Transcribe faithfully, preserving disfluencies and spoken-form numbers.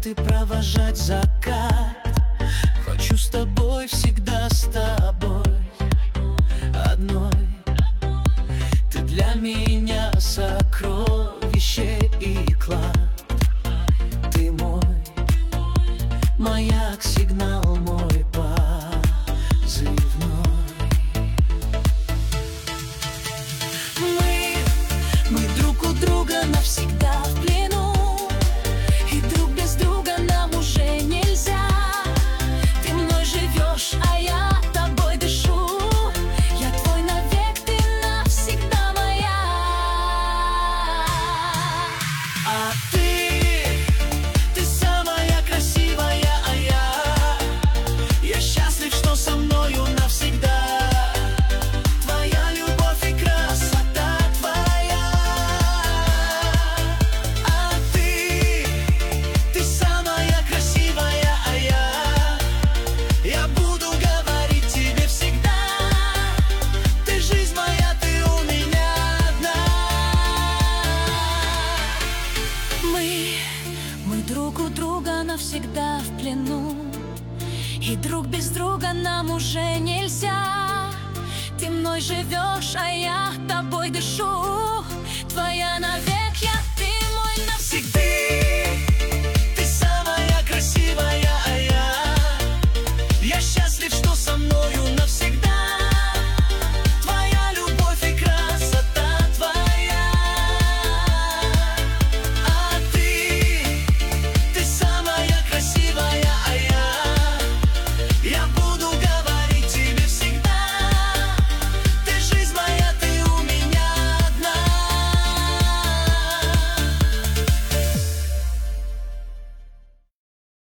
и провожать закат. Хочу с тобой, всегда с тобой, одной. Ты для меня сокровище и клад. Ты мой маяк, сигнал мой позывной. Мы, мы друг у друга навсегда в плену, и друг без друга нам уже нельзя. Ты мной живешь, а я тобой дышу. Я твой навек, ты навсегда моя. А ты, ты самая красивая, а я, я счастлив, что со мною навсегда. Твоя любовь и красота твоя. А ты, ты самая красивая, а я, я буду говорить тебе всегда. Ты жизнь моя, ты у меня одна. Мы, мы друг у друга навсегда в плену, и друг без друга нам уже нельзя. Ты мной живешь, а я тобой дышу. Твоя навек.